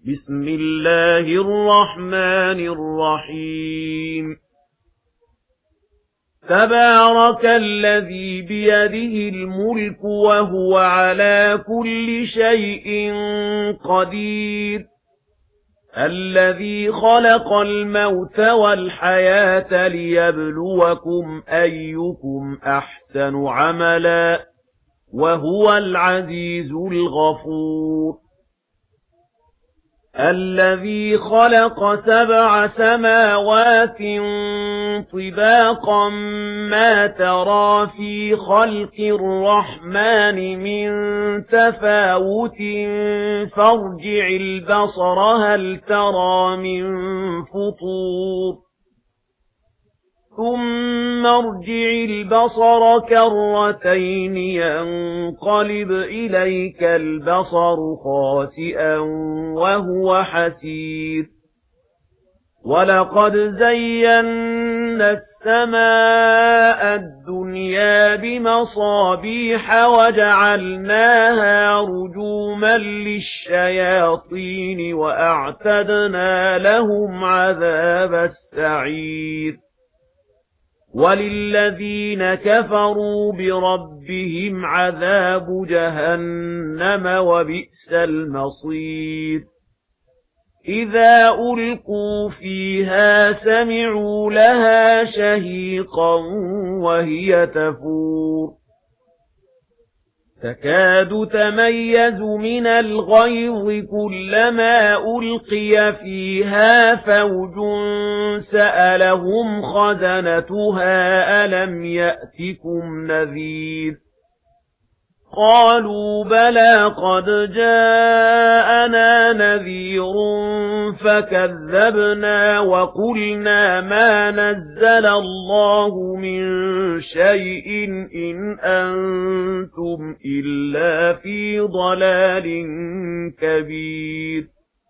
بسم الله الرحمن الرحيم تبارك الذي بيده الملك وهو على كل شيء قدير الذي خلق الموت والحياة ليبلوكم أيكم أحسن عملا وهو العزيز الغفور الذي خلق 7 سماوات طباقا ما ترى في خلق الرحمن من تفاوت فارجع البصر هل ترى من فطور ثم ارجع البصر كرتين ينقلب إليك البصر خاسئا وهو حسير ولقد زينا السماء الدنيا بمصابيح وجعلناها رجوما للشياطين وأعتدنا لهم عذاب السعير وللذين كفروا بربهم عذاب جهنم وبئس المصير إذا ألقوا فيها سمعوا لها شهيقا وهي تفور تكاد تميز من الغيظ كلما ألقي فيها فوج سألهم خزنتها ألم يأتكم نذير قالوا بلى قد جاءنا نذير فكذبنا وقلنا ما نزل الله من شيء إن أنتم إلا في ضلال كبير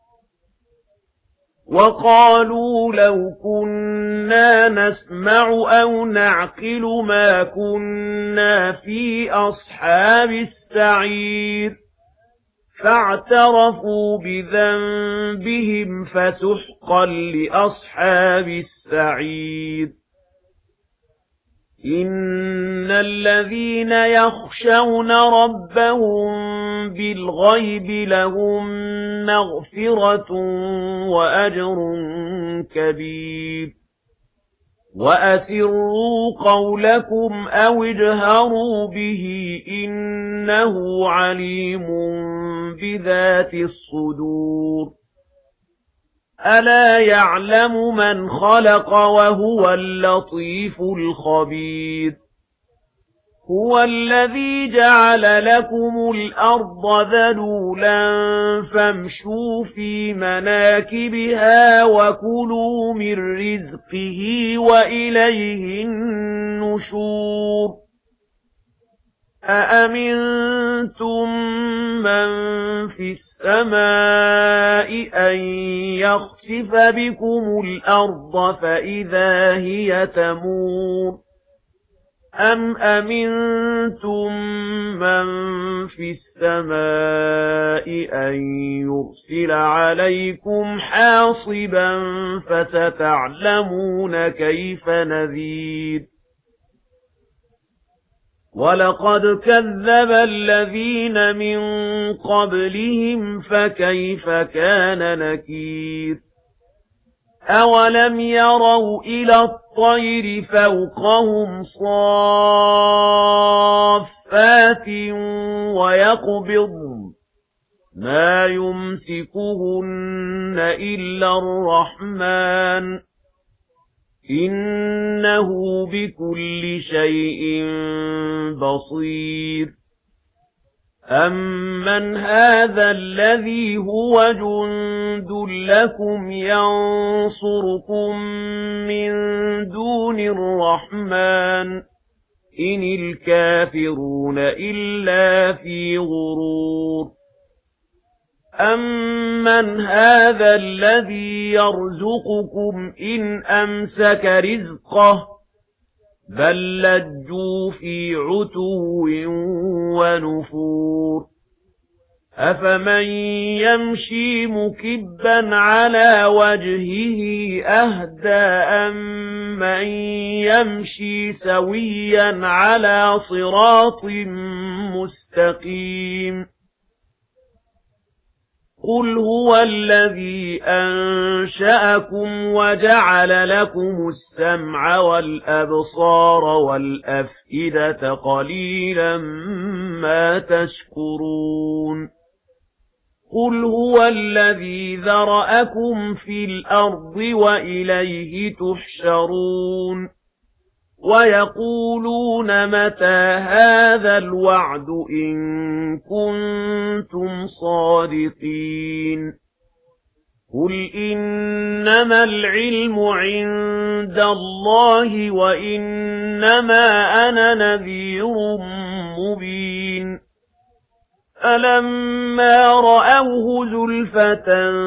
وقالوا لو كنا نسمع أو نعقل ما كنا في أصحاب السعير فاعترفوا بذنبهم فسحقا لأصحاب السعير إن الذين يخشون ربهم بالغيب لهم مغفرة وأجر كبير وأسروا قولكم أو اجهروا به إنه عليم بذات الصدور ألا يعلم من خلق وهو اللطيف الخبير هو الذي جعل لكم الأرض ذلولا فامشوا في مناكبها وكلوا من رزقه وإليه النشور أأمنتم من في السماء أن يخسف بكم الأرض فإذا هي تمور أم أمنتم من في السماء أن يرسل عليكم حاصبا فستعلمون كيف نذير ولقد كذب الذين من قبلهم فكيف كان نكير أولم يروا إلى الطير فوقهم صافات ويقبضن ما يمسكهن إلا الرحمن إنه بكل شيء بصير أمن هذا الذي هو جند لكم ينصركم من دون الرحمن إن الكافرون إلا في غرور أمن هذا الذي يرزقكم إن أمسك رزقه بل لجوا في عتو ونفور أفمن يمشي مكبا على وجهه أهدى أمن يمشي سويا على صراط مستقيم قل هو الذي أنشأكم وجعل لكم السمع والأبصار والأفئدة قليلا ما تشكرون قل هو الذي ذرأكم في الأرض وإليه تحشرون ويقولون متى هذا الوعد إن كنتم صادقين قل إنما العلم عند الله وإنما أنا نذير مبين فلما رأوه زلفة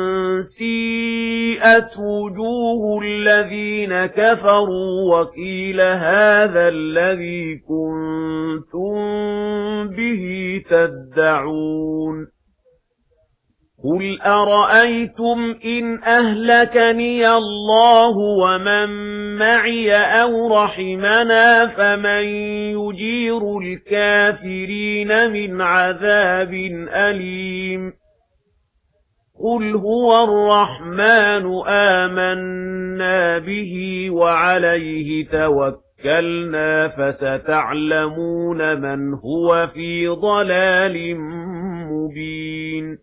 سيئت وجوه الذين كفروا وقيل هذا الذي كنتم به تدعون قل أرأيتم إن أهلكني الله ومن معي أو رحمنا فمن يجير الكافرين من عذاب أليم قل هو الرحمن آمنا به وعليه توكلنا فستعلمون من هو في ضلال مبين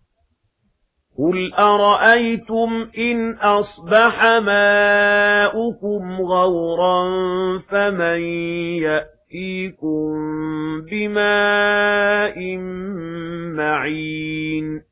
قل أرأيتم إن أصبح ماؤكم غورا فمن يأتيكم بماء معين